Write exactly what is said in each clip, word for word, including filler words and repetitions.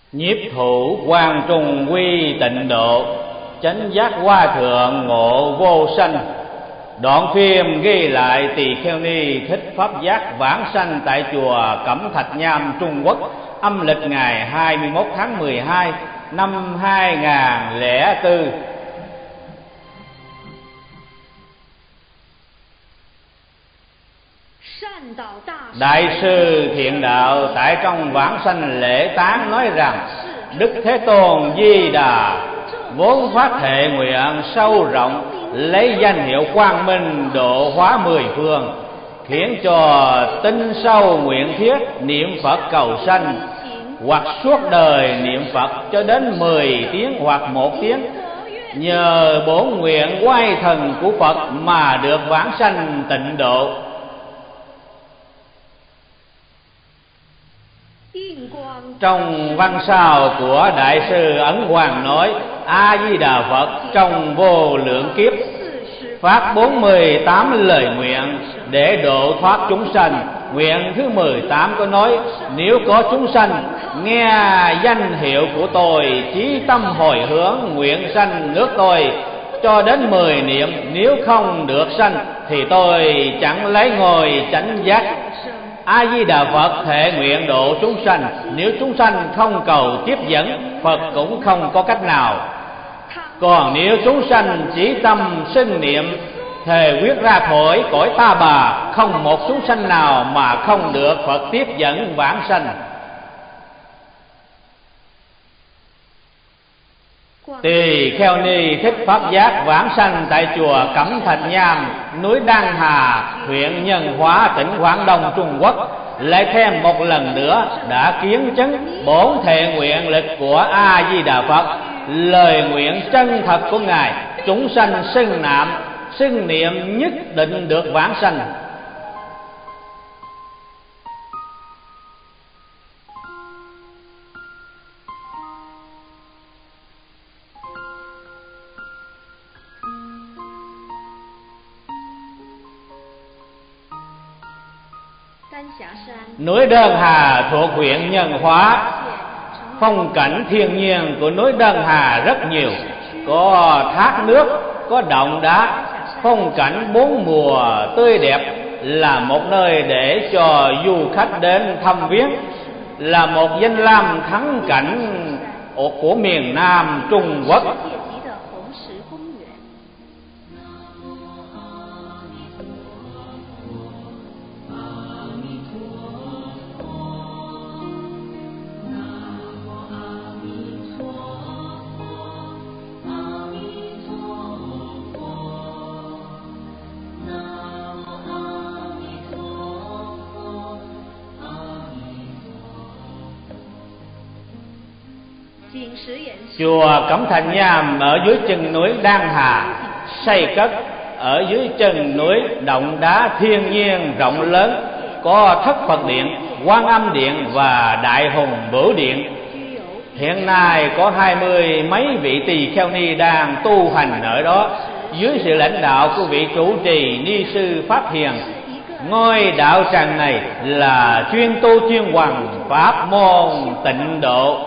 Nhiếp thủ quan trùng quy tịnh độ, chánh giác hoa thượng ngộ vô sanh. Đoạn phim ghi lại Tỳ Kheo Ni Thích pháp giác vãng sanh tại chùa Cẩm Thạch Nham, Trung Quốc, âm lịch ngày hai mươi mốt tháng mười hai năm hai nghìn không trăm lẻ bốn. Đại sư Thiện Đạo tại trong vãng sanh lễ tán nói rằng: Đức Thế Tôn Di Đà vốn phát thệ nguyện sâu rộng, lấy danh hiệu Quang Minh độ hóa mười phương, khiến cho tinh sâu nguyện thiết niệm Phật cầu sanh, hoặc suốt đời niệm Phật cho đến mười tiếng hoặc một tiếng. Nhờ bổn nguyện oai thần của Phật mà được vãng sanh tịnh độ. Trong văn sao của Đại sư Ấn Hoàng nói: A Di Đà Phật trong vô lượng kiếp phát bốn mươi tám lời nguyện để độ thoát chúng sanh. Nguyện thứ mười tám có nói: nếu có chúng sanh nghe danh hiệu của tôi, chí tâm hồi hướng, nguyện sanh nước tôi cho đến mười niệm, nếu không được sanh thì tôi chẳng lấy ngôi chánh giác. A Di Đà Phật thệ nguyện độ chúng sanh, nếu chúng sanh không cầu tiếp dẫn, Phật cũng không có cách nào. Còn nếu chúng sanh chỉ tâm sinh niệm, thề quyết ra khỏi cõi ta bà, không một chúng sanh nào mà không được Phật tiếp dẫn vãng sanh. Tỳ Kheo Ni Thích pháp giác vãng sanh tại chùa Cẩm Thạch Nham, núi Đan Hà, huyện Nhân Hóa, tỉnh Quảng Đông, Trung Quốc, lại thêm một lần nữa đã kiến chứng bổn thệ nguyện lực của A Di Đà Phật. Lời nguyện chân thật của Ngài, chúng sanh xưng nạm xưng niệm nhất định được vãng sanh. Núi Đơn Hà thuộc huyện Nhân Hóa. Phong cảnh thiên nhiên của núi Đơn Hà rất nhiều, có thác nước, có động đá, phong cảnh bốn mùa tươi đẹp, là một nơi để cho du khách đến thăm viếng, là một danh lam thắng cảnh của miền Nam Trung Quốc. Chùa Cẩm Thạch Nham ở dưới chân núi Đan Hà, xây cất ở dưới chân núi động đá thiên nhiên rộng lớn, có thất Phật điện, Quan Âm điện và Đại Hùng Bửu điện. Hiện nay có hai mươi mấy vị tỳ kheo ni đang tu hành ở đó, dưới sự lãnh đạo của vị chủ trì ni sư Pháp Hiền. Ngôi đạo tràng này là chuyên tu chuyên hoằng pháp môn tịnh độ.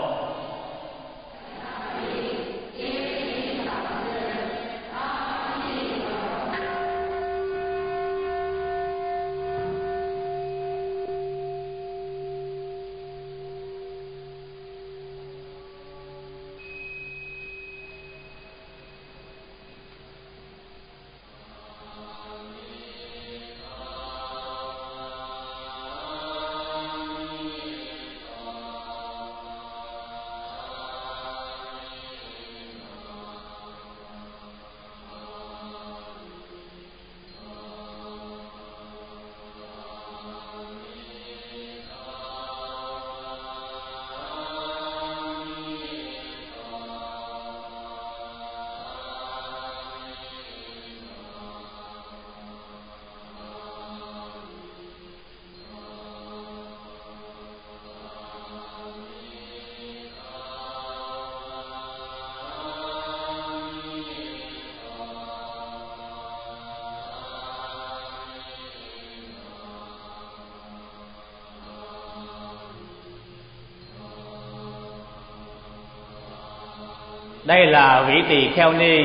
Đây là vị tỳ kheo ni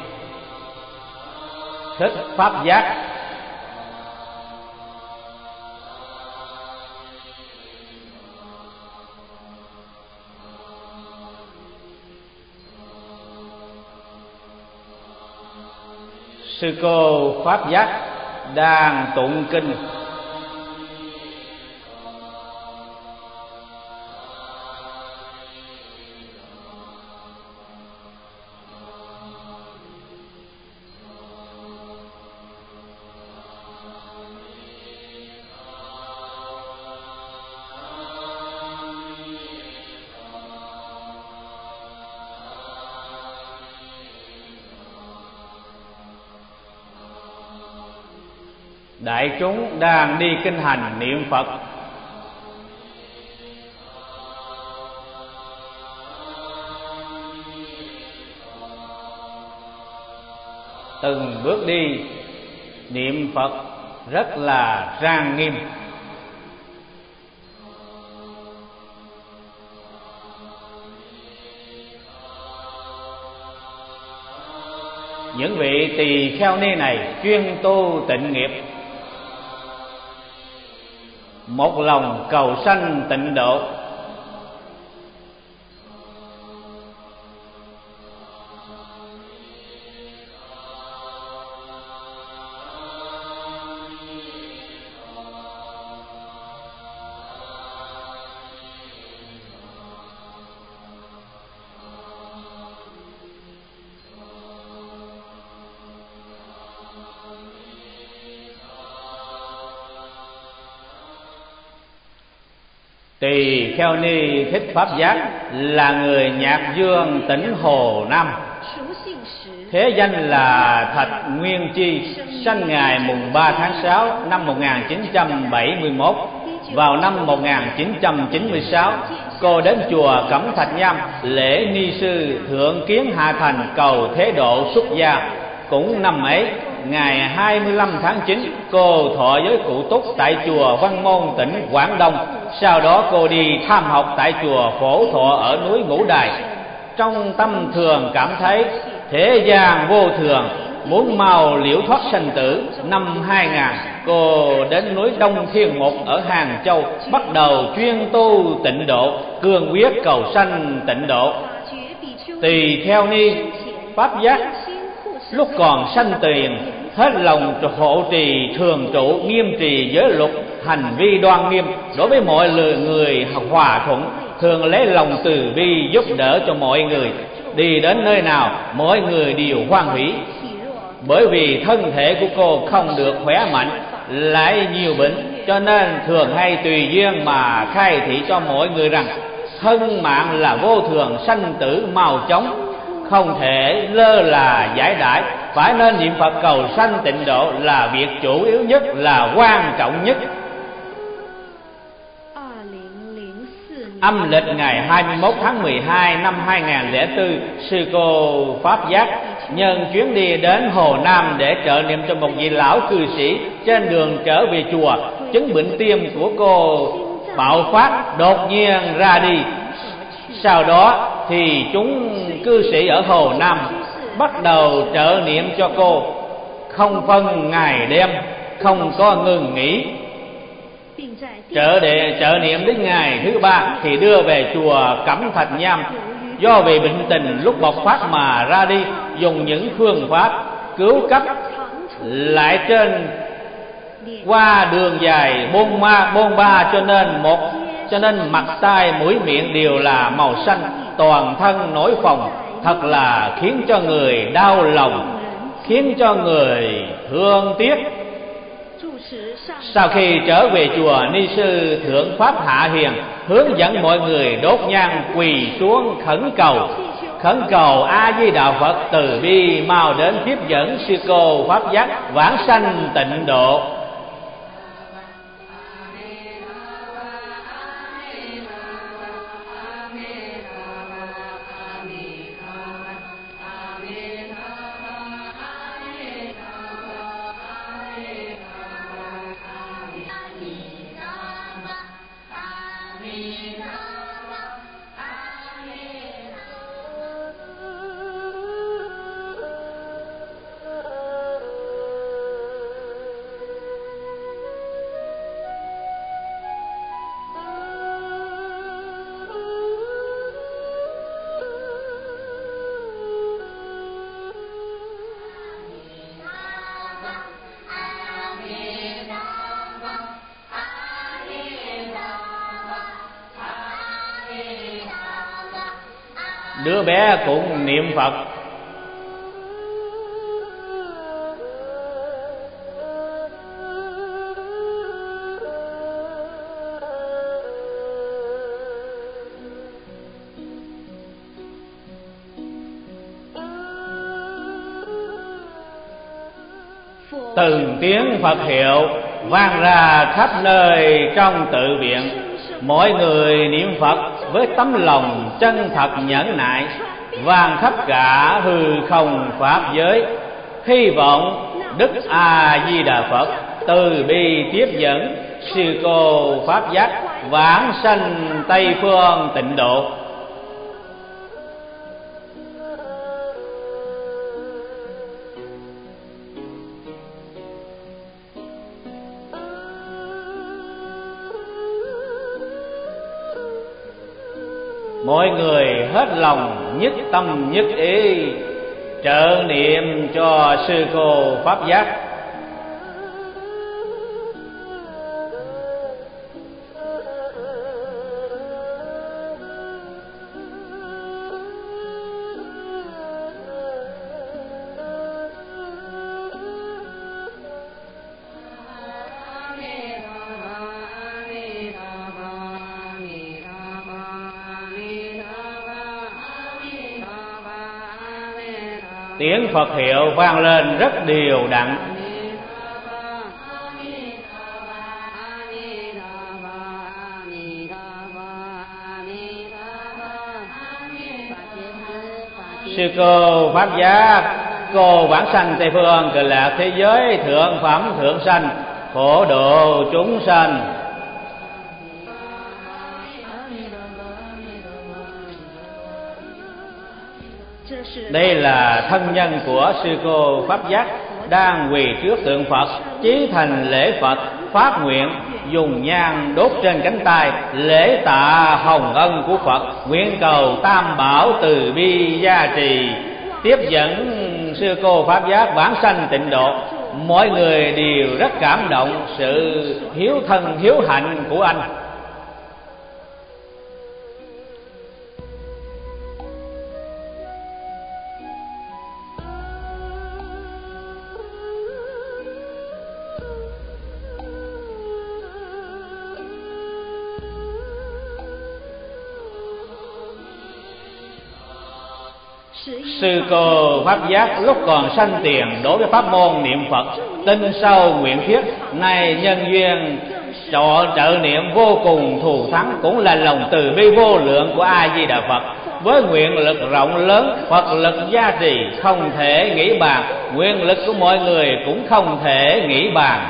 Thích Pháp Giác. Sư cô Pháp Giác đang tụng kinh. Đại chúng đang đi kinh hành niệm Phật. Từng bước đi niệm Phật rất là trang nghiêm. Những vị tỳ kheo ni này chuyên tu tịnh nghiệp, một lòng cầu sanh tịnh độ. Tỳ kheo ni Thích Pháp Giác là người Nhạc Dương, tỉnh Hồ Nam, thế danh là Thạch Nguyên Chi, sanh ngày mùng ba tháng sáu năm một nghìn chín trăm bảy mươi mốt. Vào năm một nghìn chín trăm chín mươi sáu, cô đến chùa Cẩm Thạch Nham lễ ni sư thượng kiến hạ thành cầu thế độ xuất gia. Cũng năm ấy, ngày hai mươi lăm tháng chín, cô thọ giới cụ túc tại chùa Văn Môn, tỉnh Quảng Đông. Sau đó cô đi tham học tại chùa Phổ Thọ ở núi Ngũ Đài. Trong tâm thường cảm thấy thế gian vô thường, muốn mau liễu thoát sanh tử. Năm hai nghìn, cô đến núi Đông Thiên Mục ở Hàng Châu, bắt đầu chuyên tu tịnh độ, cương quyết cầu sanh tịnh độ. Tỳ kheo ni Pháp Giác lúc còn sanh tiền, hết lòng hộ trì thường trụ, nghiêm trì giới luật, hành vi đoan nghiêm, đối với mọi người hòa thuận, thường lấy lòng từ bi giúp đỡ cho mọi người. Đi đến nơi nào mọi người đều hoan hỷ. Bởi vì thân thể của cô không được khỏe mạnh, lại nhiều bệnh, cho nên thường hay tùy duyên mà khai thị cho mọi người rằng thân mạng là vô thường, sanh tử mau chóng, không thể lơ là giải đãi, phải nên niệm Phật cầu sanh tịnh độ là việc chủ yếu nhất, là quan trọng nhất. Âm lịch ngày hai mươi mốt tháng mười hai năm hai nghìn lẻ bốn, sư cô Pháp Giác nhân chuyến đi đến Hồ Nam để trợ niệm cho một vị lão cư sĩ. Trên đường trở về chùa, chứng bệnh tim của cô bạo phát, đột nhiên ra đi. Sau đó thì chúng cư sĩ ở Hồ Nam bắt đầu trợ niệm cho cô, không phân ngày đêm, không có ngừng nghỉ. Trợ đệ trợ niệm đến ngày thứ ba thì đưa về chùa Cẩm Thạch Nham. Do vì bệnh tình lúc bộc phát mà ra đi, dùng những phương pháp cứu cấp, lại trên qua đường dài bôn ma bôn ba, cho nên một cho nên mặt tai mũi miệng đều là màu xanh, toàn thân nổi phồng, thật là khiến cho người đau lòng, khiến cho người thương tiếc. Sau khi trở về chùa, ni sư Thượng Pháp Hạ Hiền hướng dẫn mọi người đốt nhang quỳ xuống khẩn cầu, khẩn cầu A Di Đà Phật từ bi mau đến tiếp dẫn sư cô Pháp Giác vãng sanh tịnh độ. đứa bé cũng niệm Phật. Từng tiếng Phật hiệu vang ra khắp nơi trong tự viện. Mỗi người niệm Phật với tấm lòng chân thật nhẫn nại, vang khắp cả hư không pháp giới. Hy vọng Đức A Di Đà Phật từ bi tiếp dẫn sư cô pháp giác vãng sanh Tây phương tịnh độ. Mọi người hết lòng nhất tâm nhất ý trợ niệm cho sư cô pháp giác. Tiếng Phật hiệu vang lên rất đều đặn. Sư cô pháp giác, cô vãng sanh Tây phương Cực Lạc thế giới thượng phẩm thượng sanh, phổ độ chúng sanh. Đây là thân nhân của sư cô pháp giác đang quỳ trước tượng Phật, chí thành lễ Phật, phát nguyện dùng nhang đốt trên cánh tay lễ tạ hồng ân của Phật, nguyện cầu tam bảo từ bi gia trì, tiếp dẫn sư cô pháp giác vãng sanh tịnh độ. Mọi người đều rất cảm động sự hiếu thân hiếu hạnh của anh. Sư cô pháp giác lúc còn sanh tiền đối với pháp môn niệm Phật tin sâu nguyện thiết, nay nhân duyên trợ, trợ niệm vô cùng thù thắng, cũng là lòng từ bi vô lượng của A Di Đà Phật. Với nguyện lực rộng lớn, Phật lực gia trì không thể nghĩ bàn, nguyện lực của mọi người cũng không thể nghĩ bàn.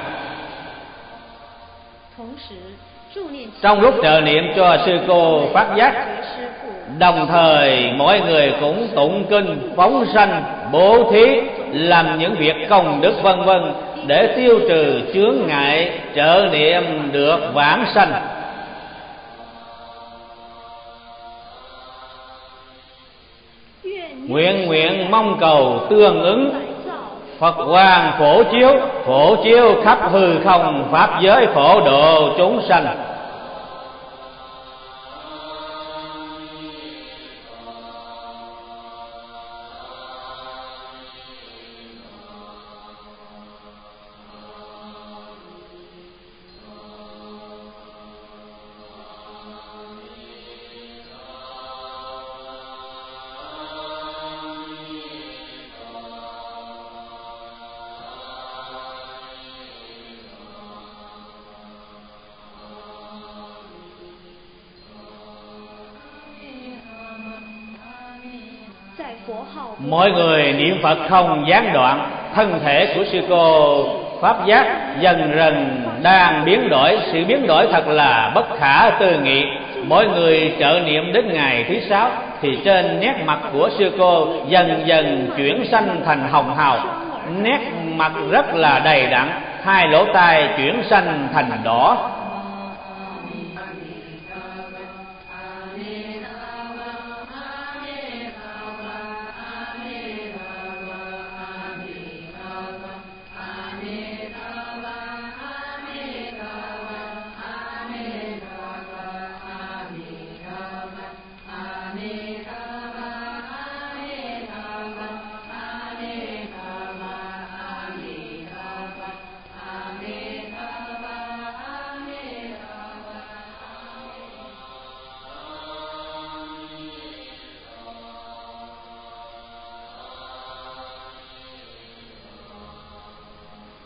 Trong lúc trợ niệm cho sư cô pháp giác, đồng thời mọi người cũng tụng kinh, phóng sanh, bố thí, làm những việc công đức vân vân để tiêu trừ chướng ngại, trợ niệm được vãng sanh. Nguyện nguyện mong cầu tương ứng, Phật hoàng phổ chiếu, phổ chiếu khắp hư không pháp giới, phổ độ chúng sanh. Mọi người niệm Phật không gián đoạn, thân thể của sư cô pháp giác dần dần đang biến đổi. Sự biến đổi thật là bất khả tư nghị. Mỗi người trợ niệm đến ngày thứ sáu thì trên nét mặt của sư cô dần dần chuyển sanh thành hồng hào, nét mặt rất là đầy đặn, hai lỗ tai chuyển sanh thành đỏ.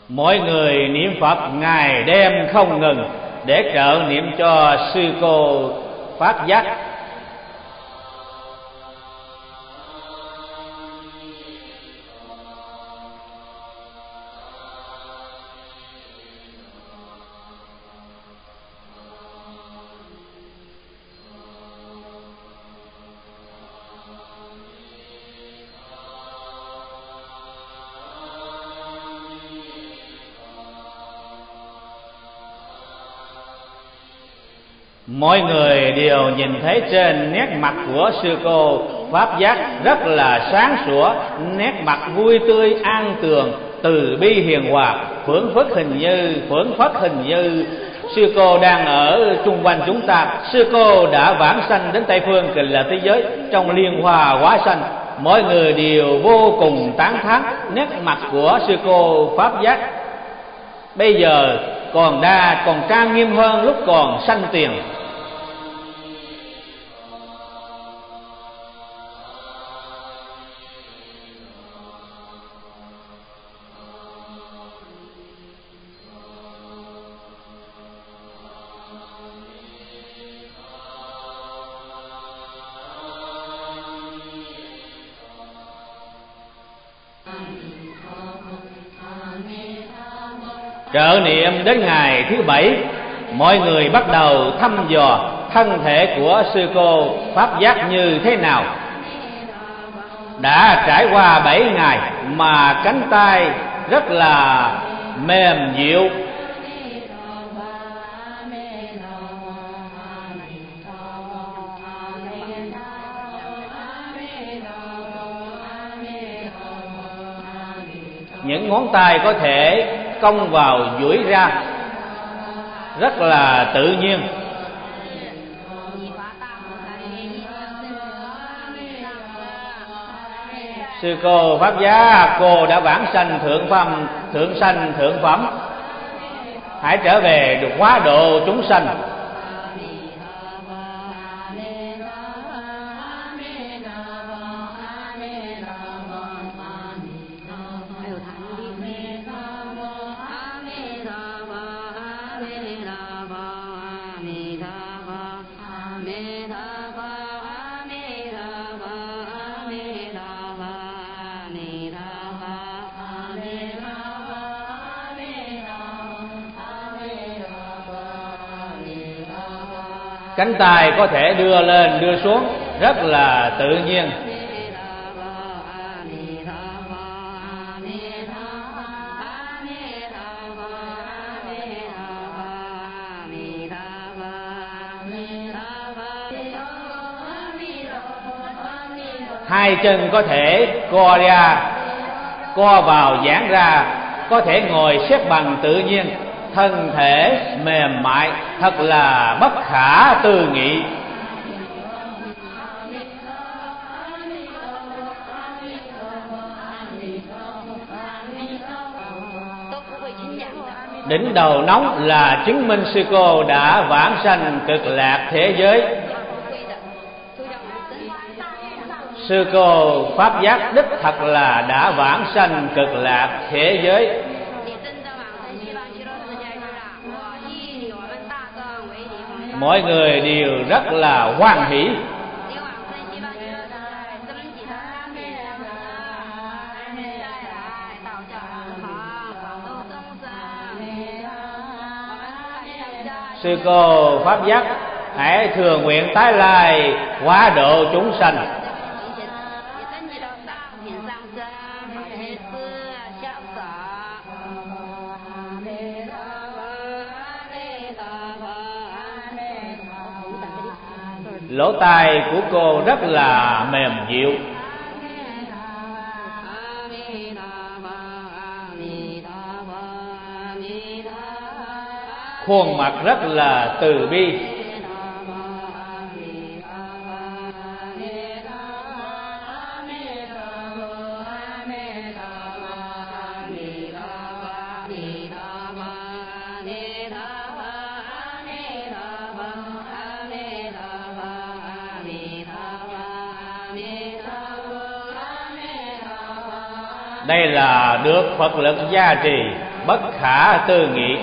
Mỗi người niệm Phật ngày đêm không ngừng để trợ niệm cho sư cô phát giác. Mọi người đều nhìn thấy trên nét mặt của sư cô pháp giác rất là sáng sủa, nét mặt vui tươi an tường, từ bi hiền hòa, phưởng phất hình như phưởng phất hình như sư cô đang ở chung quanh chúng ta. Sư cô đã vãng sanh đến Tây phương Cực Lạc thế giới trong liên hoa hóa sanh. Mọi người đều vô cùng tán thán nét mặt của sư cô pháp giác bây giờ còn đa còn trang nghiêm hơn lúc còn sanh tiền. Trợ niệm đến ngày thứ bảy, mọi người bắt đầu thăm dò thân thể của sư cô pháp giác như thế nào. Đã trải qua bảy ngày mà cánh tay rất là mềm dịu, những ngón tay có thể cong vào duỗi ra rất là tự nhiên. Sư cô pháp giá, cô đã vãng sanh thượng phẩm, thượng sanh thượng phẩm, hãy trở về được hóa độ chúng sanh. Cánh tay có thể đưa lên đưa xuống rất là tự nhiên. Hai chân có thể co ra, co vào giãn ra, có thể ngồi xếp bằng tự nhiên. Thân thể mềm mại thật là bất khả tư nghị. Đỉnh đầu nóng là chứng minh sư cô đã vãng sanh Cực Lạc thế giới. Sư cô pháp giác đích thật là đã vãng sanh Cực Lạc thế giới. Mọi người đều rất là hoan hỷ. Sư cô pháp giác, hãy thừa nguyện tái lai hóa độ chúng sanh. Lỗ tai của cô rất là mềm dịu. Khuôn mặt rất là từ bi. Đây là được Phật lực gia trì, bất khả tư nghị.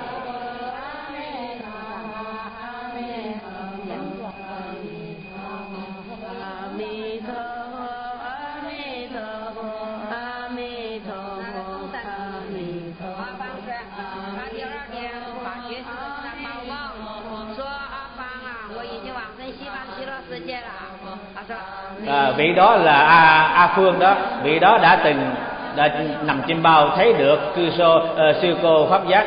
À, vị đó là A, A Phương đó, vị đó đã từng đã nằm trên bao thấy được cư sô uh, sư cô pháp giác.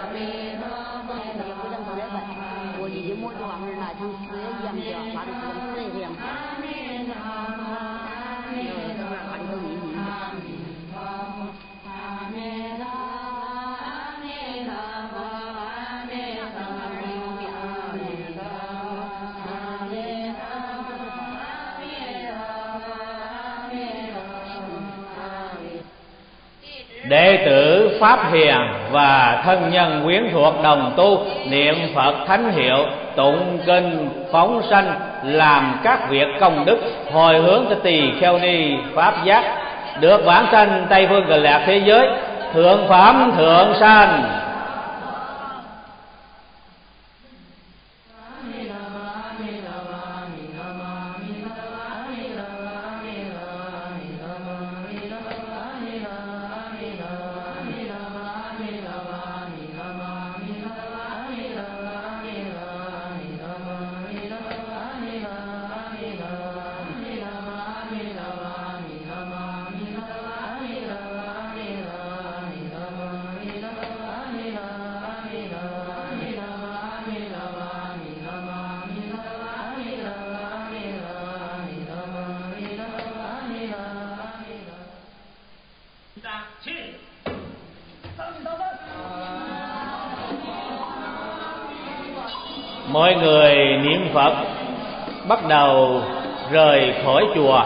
Đệ tử Pháp Hiền và thân nhân quyến thuộc đồng tu niệm Phật thánh hiệu, tụng kinh phóng sanh, làm các việc công đức, hồi hướng cho tỳ kheo ni pháp giác, được vãng sanh Tây phương Cực Lạc thế giới, thượng phẩm thượng sanh. Mọi người niệm Phật, bắt đầu rời khỏi chùa.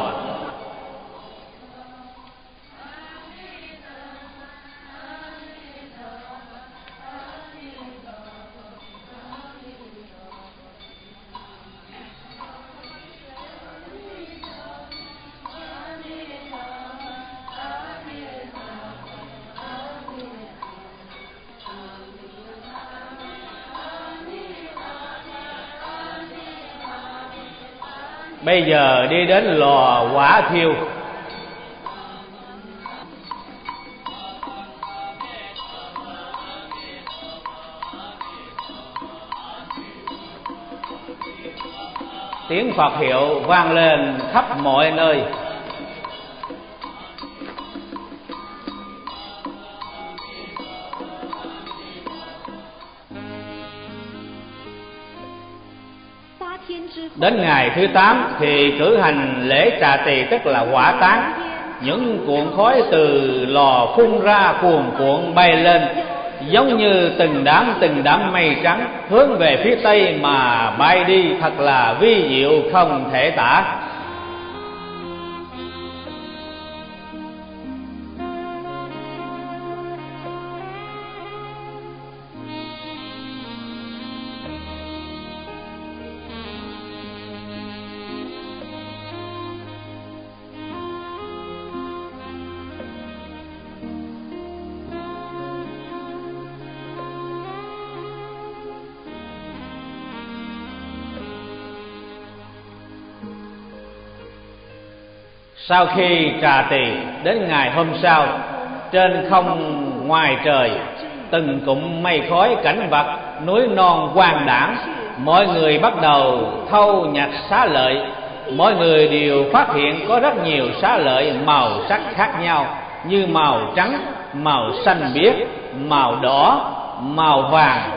Bây giờ đi đến lò hỏa thiêu. Tiếng Phật hiệu vang lên khắp mọi nơi. Đến ngày thứ tám thì cử hành lễ trà tỳ, tức là hỏa táng. Những cuộn khói từ lò phun ra cuồn cuộn bay lên, giống như từng đám từng đám mây trắng hướng về phía tây mà bay đi, thật là vi diệu không thể tả. Sau khi trà tỳ, đến ngày hôm sau, trên không ngoài trời từng cụm mây khói, cảnh vật núi non quang đãng, mọi người bắt đầu thâu nhặt xá lợi. Mọi người đều phát hiện có rất nhiều xá lợi màu sắc khác nhau, như màu trắng, màu xanh biếc, màu đỏ, màu vàng.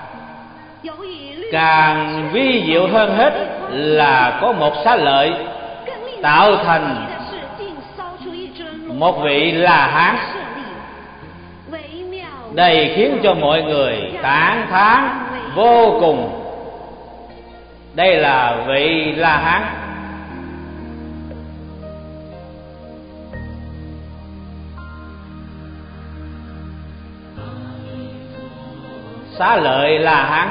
Càng vi diệu hơn hết là có một xá lợi tạo thành một vị La Hán. Đây khiến cho mọi người tán thán vô cùng. Đây là vị La Hán. Xá lợi La Hán.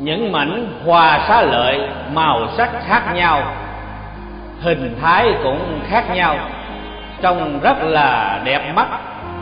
những mảnh hoa xá lợi màu sắc khác nhau, hình thái cũng khác nhau, trông rất là đẹp mắt.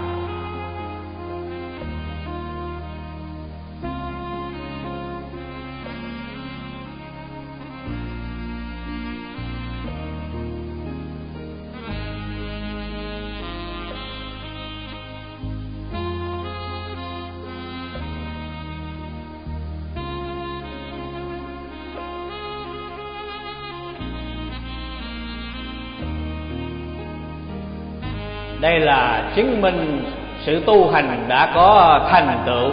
Đây là chứng minh sự tu hành đã có thành tựu.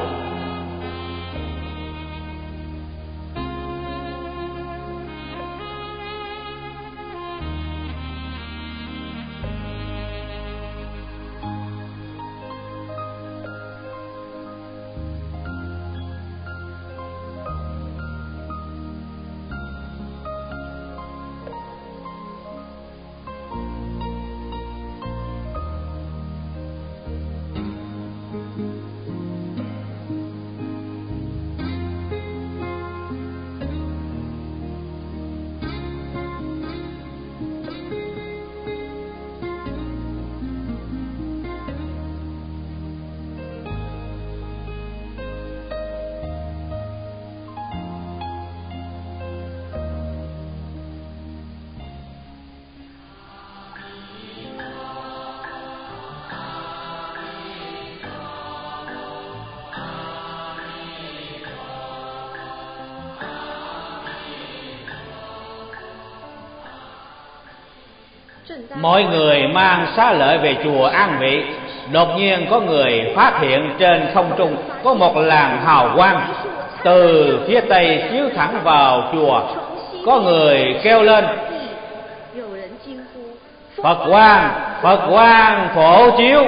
Mọi người mang xá lợi về chùa an vị. Đột nhiên có người phát hiện trên không trung có một làn hào quang từ phía tây chiếu thẳng vào chùa. Có người kêu lên: Phật quang, Phật quang phổ chiếu.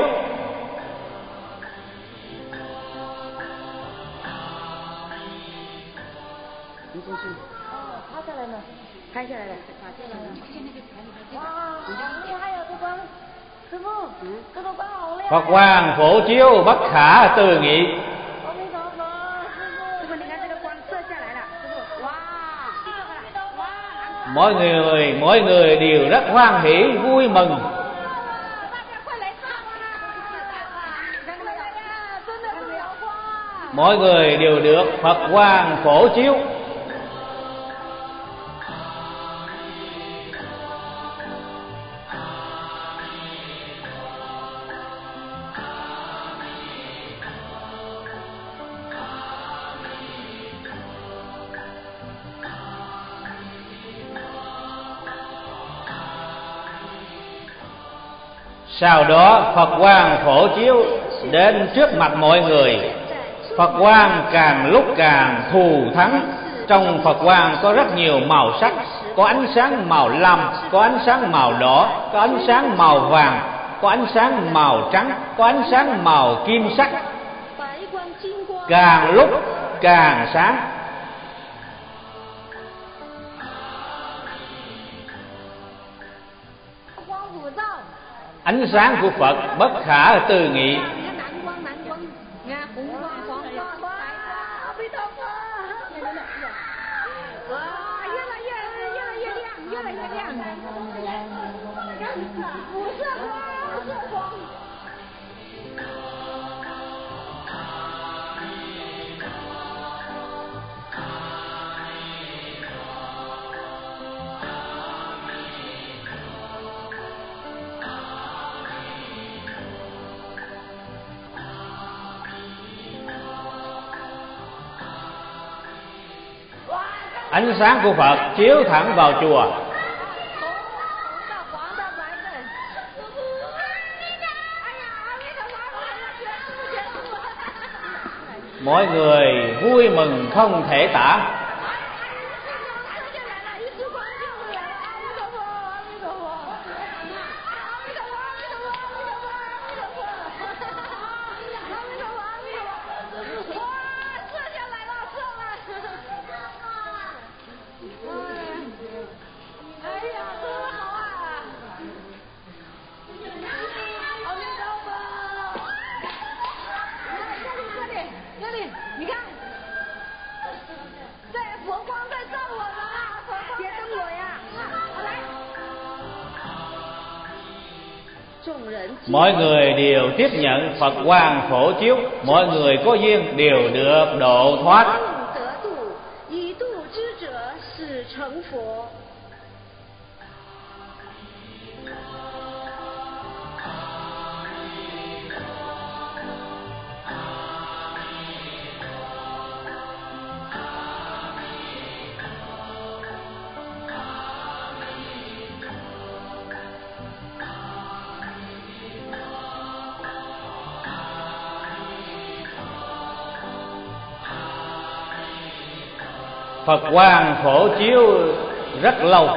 Phật quang phổ chiếu bất khả tư nghị. Mọi người, mỗi người đều rất hoan hỉ, vui mừng. Mọi người đều được Phật quang phổ chiếu. Sau đó Phật quang phổ chiếu đến trước mặt mọi người. Phật quang càng lúc càng thù thắng. Trong Phật quang có rất nhiều màu sắc. Có ánh sáng màu lam, có ánh sáng màu đỏ, có ánh sáng màu vàng, có ánh sáng màu trắng, có ánh sáng màu kim sắc. Càng lúc càng sáng. Ánh sáng của Phật bất khả tư nghị. Ánh sáng của Phật chiếu thẳng vào chùa. Mọi người vui mừng không thể tả. mọi người đều tiếp nhận Phật quang phổ chiếu, mọi người có duyên đều được độ thoát. Phật quang phổ chiếu rất lâu.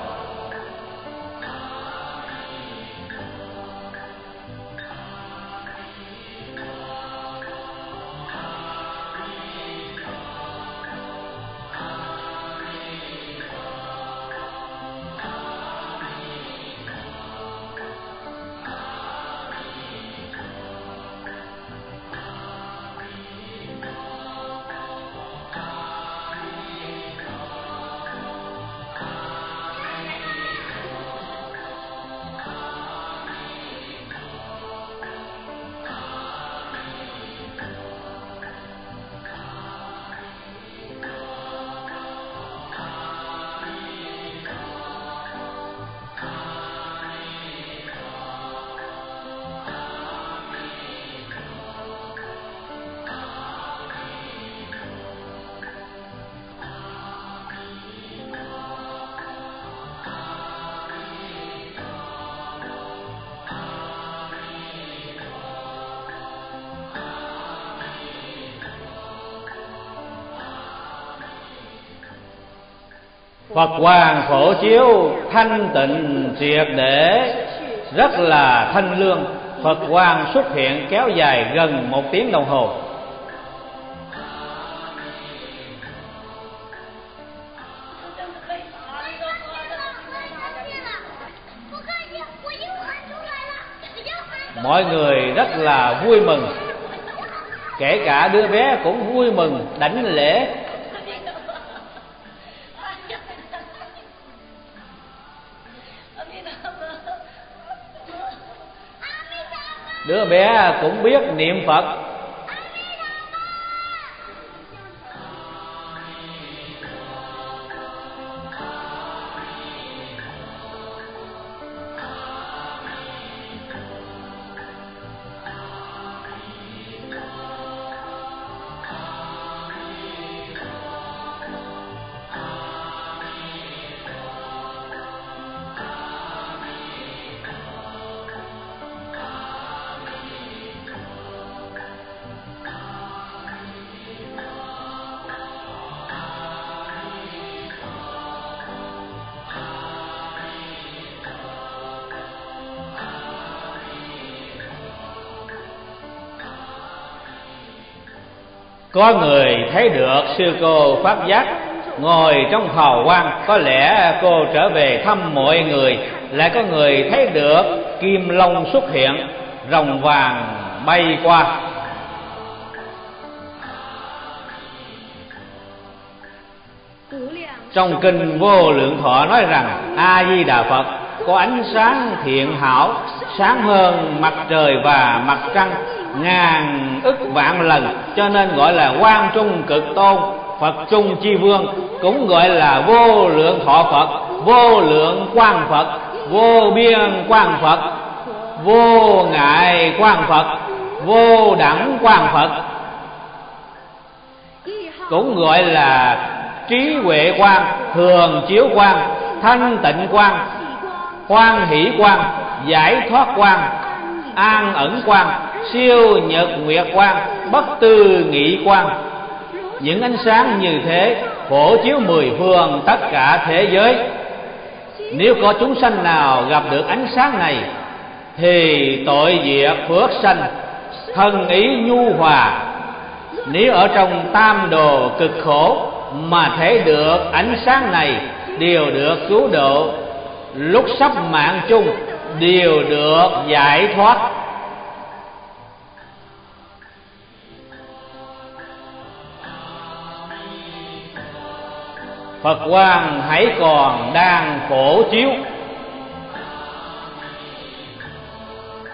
Phật quang phổ chiếu thanh tịnh triệt để, rất là thanh lương. Phật quang xuất hiện kéo dài gần một tiếng đồng hồ. Mọi người rất là vui mừng, kể cả đứa bé cũng vui mừng đảnh lễ. Đứa bé cũng biết niệm Phật. Có người thấy được sư cô pháp giác ngồi trong hào quang, có lẽ cô trở về thăm mọi người. Lại có người thấy được kim long xuất hiện, rồng vàng bay qua. Trong kinh Vô Lượng Thọ nói rằng A Di Đà Phật có ánh sáng thiện hảo, sáng hơn mặt trời và mặt trăng ngàn ức vạn lần, cho nên gọi là Quang Trung Cực Tôn, Phật Trung Chi Vương, cũng gọi là Vô Lượng Thọ Phật, Vô Lượng Quang Phật, Vô Biên Quang Phật, Vô Ngại Quang Phật, Vô Đẳng Quang Phật, cũng gọi là Trí Huệ Quang, Thường Chiếu Quang, Thanh Tịnh Quang, Hoan Hỷ Quang, Giải Thoát Quang, An Ẩn Quang, Siêu Nhật Nguyệt Quang, Bất Tư Nghị Quang. Những ánh sáng như thế phổ chiếu mười phương tất cả thế giới. Nếu có chúng sanh nào gặp được ánh sáng này thì tội diệt phước sanh, thân ý nhu hòa. Nếu ở trong tam đồ cực khổ mà thấy được ánh sáng này, đều được cứu độ. Lúc sắp mạng chung đều được giải thoát. Phật quang hãy còn đang phổ chiếu.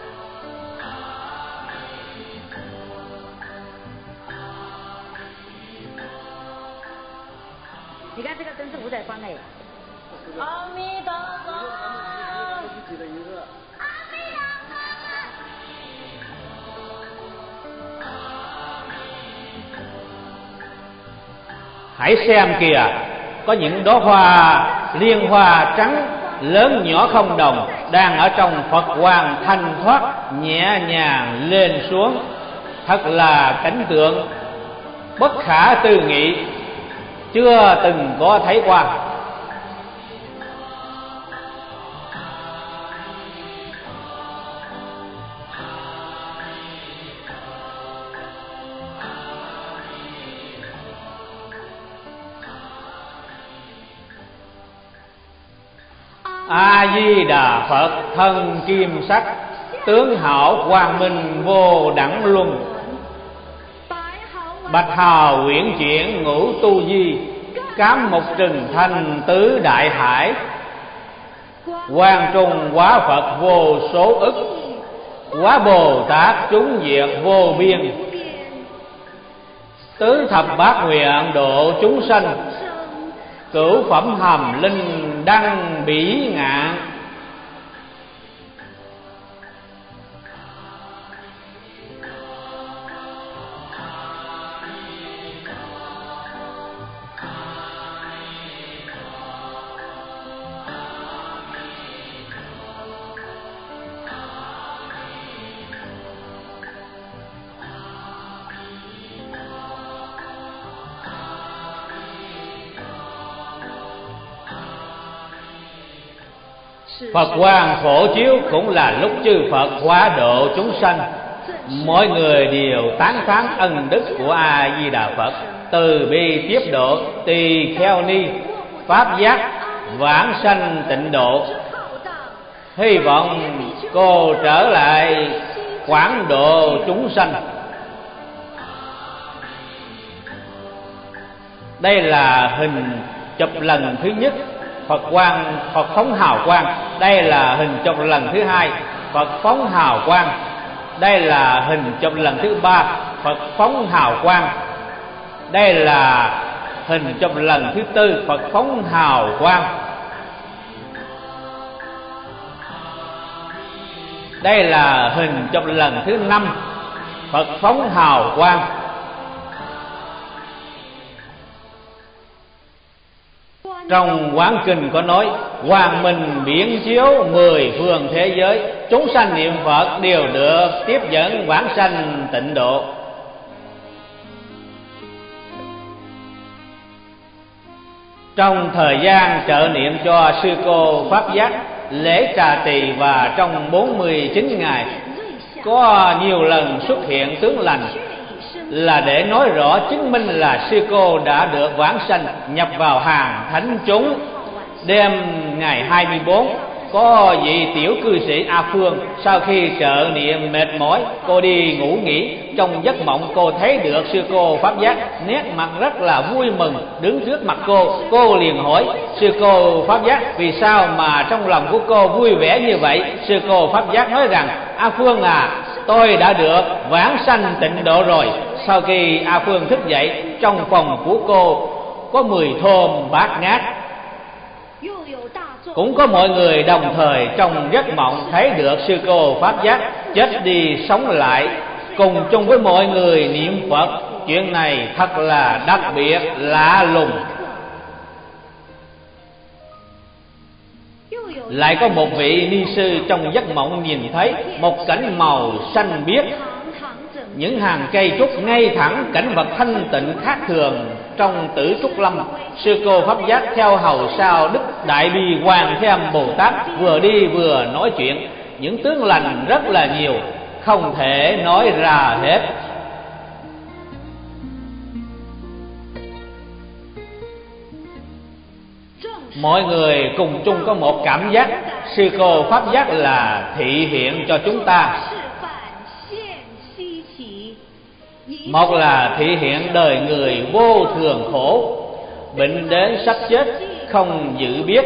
Hãy xem kìa, có những đóa hoa liên hoa trắng lớn nhỏ không đồng đang ở trong Phật Hoàng thanh thoát nhẹ nhàng lên xuống. Thật là cảnh tượng bất khả tư nghị, chưa từng có thấy qua. A Di Đà Phật thân kim sắc, tướng hảo quang minh vô đẳng luân. Bạch hào uyển chuyển ngũ tu di, cám mục trừng thanh tứ đại hải. Quang trung hóa Phật vô số ức, hóa Bồ Tát chúng diệt vô biên. Tứ thập bát nguyện độ chúng sanh, cửu phẩm hàm linh đăng bỉ ngạn. Phật quang phổ chiếu cũng là lúc chư Phật hóa độ chúng sanh. Mọi người đều tán thán ân đức của A Di Đà Phật, từ bi tiếp độ, tỳ kheo ni, pháp giác, vãng sanh tịnh độ. Hy vọng cô trở lại quảng độ chúng sanh. Đây là hình chụp lần thứ nhất Phật quang, Phật phóng hào quang. Đây là hình chụp lần thứ hai Phật phóng hào quang. Đây là hình chụp lần thứ ba Phật phóng hào quang. Đây là hình chụp lần thứ tư Phật phóng hào quang. Đây là hình chụp lần thứ năm Phật phóng hào quang. Trong Quán Kinh có nói, quang minh biển chiếu mười phương thế giới, chúng sanh niệm Phật đều được tiếp dẫn vãng sanh tịnh độ. Trong thời gian trợ niệm cho sư cô Pháp Giác, lễ trà tỳ và trong bốn mươi chín ngày có nhiều lần xuất hiện tướng lành, là để nói rõ chứng minh là sư cô đã được vãng sanh nhập vào hàng thánh chúng. Đêm ngày hai mươi bốn, có vị tiểu cư sĩ A Phương sau khi trợ niệm mệt mỏi, cô đi ngủ nghỉ. Trong giấc mộng cô thấy được sư cô Pháp Giác, nét mặt rất là vui mừng, đứng trước mặt cô. Cô liền hỏi sư cô Pháp Giác vì sao mà trong lòng của cô vui vẻ như vậy. Sư cô Pháp Giác nói rằng: A Phương à, tôi đã được vãng sanh tịnh độ rồi. Sau khi A Phương thức dậy, trong phòng của cô có mùi thơm bát ngát. Cũng có mọi người đồng thời trong giấc mộng thấy được sư cô Pháp Giác chết đi sống lại, cùng chung với mọi người niệm Phật. Chuyện này thật là đặc biệt lạ lùng. Lại có một vị ni sư trong giấc mộng nhìn thấy một cảnh màu xanh biếc, những hàng cây trúc ngay thẳng, cảnh vật thanh tịnh khác thường trong Tử Trúc Lâm. Sư cô Pháp Giác theo hầu sau Đức Đại Bi Hoàng Thế Âm Bồ Tát, vừa đi vừa nói chuyện. Những tướng lành rất là nhiều, không thể nói ra hết. Mọi người cùng chung có một cảm giác, sư cô Pháp Giác là thị hiện cho chúng ta. Một là thị hiện đời người vô thường khổ, bệnh đến sắp chết không dự biết.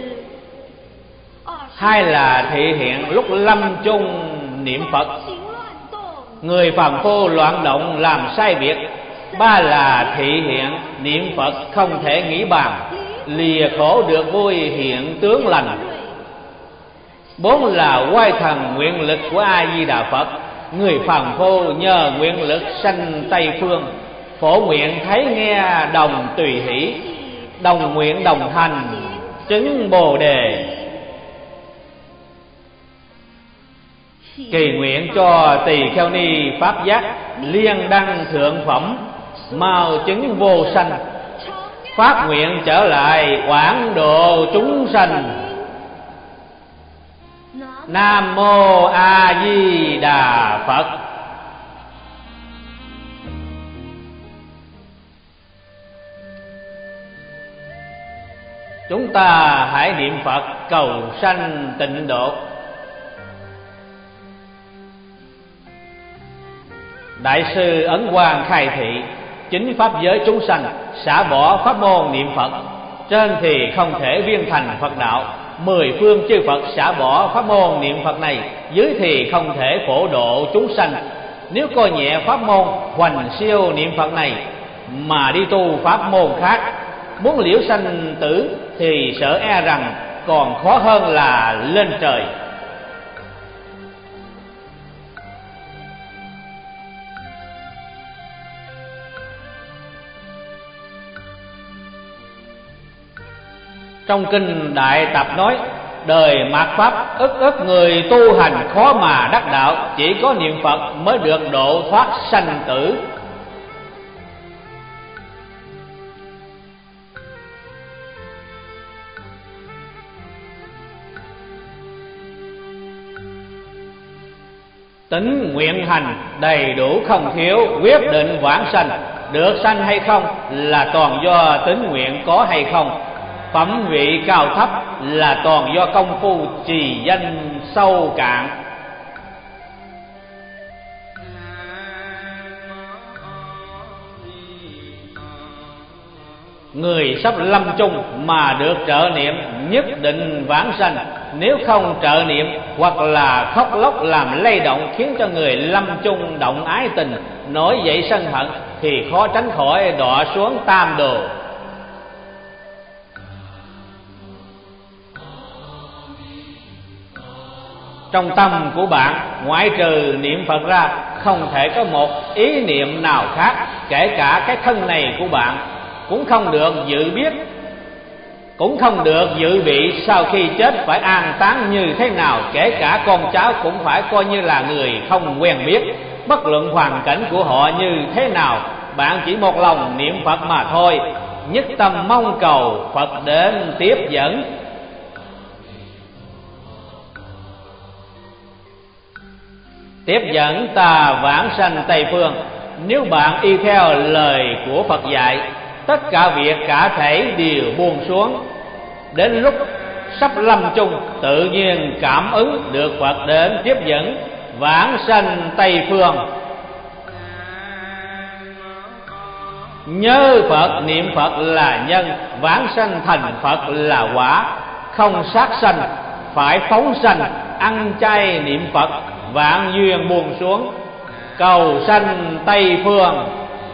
Hai là thị hiện lúc lâm chung niệm Phật, người phàm phu loạn động làm sai việc. Ba là thị hiện niệm Phật không thể nghĩ bàn, lìa khổ được vui hiện tướng lành. Bốn là oai thần nguyện lực của A Di Đà Phật, người phàm phu nhờ nguyện lực sanh Tây Phương. phổ nguyện thấy nghe đồng tùy hỷ, đồng nguyện đồng thành chứng Bồ đề. Kỳ nguyện cho tỳ kheo ni pháp giác, liên đăng thượng phẩm mau chứng vô sanh, phát nguyện trở lại quảng độ chúng sanh. Nam mô A Di Đà Phật. Chúng ta hãy niệm Phật cầu sanh tịnh độ. Đại sư Ấn Quang khai thị chính pháp giới chúng sanh xả bỏ pháp môn niệm Phật, trên thì không thể viên thành Phật đạo. Mười phương chư Phật xả bỏ pháp môn niệm Phật này, dưới thì không thể phổ độ chúng sanh. Nếu coi nhẹ pháp môn hoành siêu niệm Phật này mà đi tu pháp môn khác, muốn liễu sanh tử thì sợ e rằng còn khó hơn là lên trời. Trong kinh Đại Tập nói, đời mạt pháp ức ức người tu hành khó mà đắc đạo, chỉ có niệm Phật mới được độ thoát sanh tử. Tính nguyện hành đầy đủ không thiếu, quyết định vãng sanh. Được sanh hay không là toàn do tính nguyện có hay không. Phẩm vị cao thấp là toàn do công phu trì danh sâu cạn. Người sắp lâm chung mà được trợ niệm nhất định vãng sanh. Nếu không trợ niệm hoặc là khóc lóc làm lay động, khiến cho người lâm chung động ái tình, nổi dậy sân hận, thì khó tránh khỏi đọa xuống tam đồ. Trong tâm của bạn, ngoại trừ niệm Phật ra, không thể có một ý niệm nào khác. Kể cả cái thân này của bạn cũng không được dự biết, cũng không được dự bị sau khi chết phải an táng như thế nào. Kể cả con cháu cũng phải coi như là người không quen biết, bất luận hoàn cảnh của họ như thế nào. Bạn chỉ một lòng niệm Phật mà thôi, nhất tâm mong cầu Phật đến tiếp dẫn. Tiếp dẫn ta vãng sanh Tây Phương. Nếu bạn y theo lời của Phật dạy, tất cả việc cả thể đều buông xuống. Đến lúc sắp lâm chung, tự nhiên cảm ứng được Phật đến tiếp dẫn, vãng sanh Tây Phương. Nhớ Phật niệm Phật là nhân, vãng sanh thành Phật là quả. Không sát sanh phải phóng sanh, ăn chay niệm Phật, vạn duyên buông xuống, cầu sanh Tây Phương.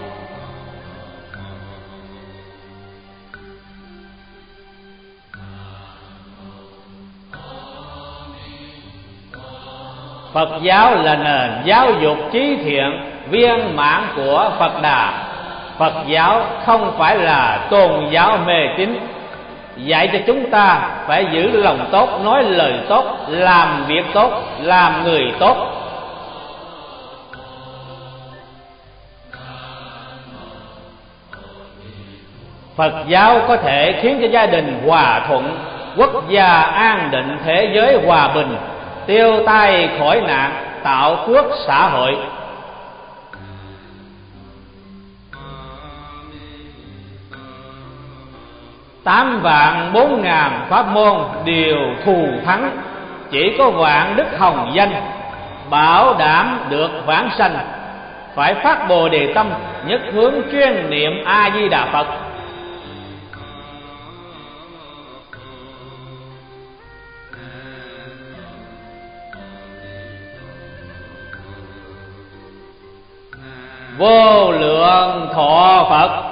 Phật giáo là nền giáo dục trí thiện viên mãn của Phật Đà. Phật giáo không phải là tôn giáo mê tín, dạy cho chúng ta phải giữ lòng tốt, nói lời tốt, làm việc tốt, làm người tốt. Phật giáo có thể khiến cho gia đình hòa thuận, quốc gia an định, thế giới hòa bình, tiêu tai khỏi nạn, tạo phước xã hội. Tám vạn bốn ngàn pháp môn đều thù thắng, chỉ có vạn đức hồng danh bảo đảm được vãng sanh. Phải phát Bồ đề tâm, nhất hướng chuyên niệm A Di Đà Phật. Vô lượng thọ Phật.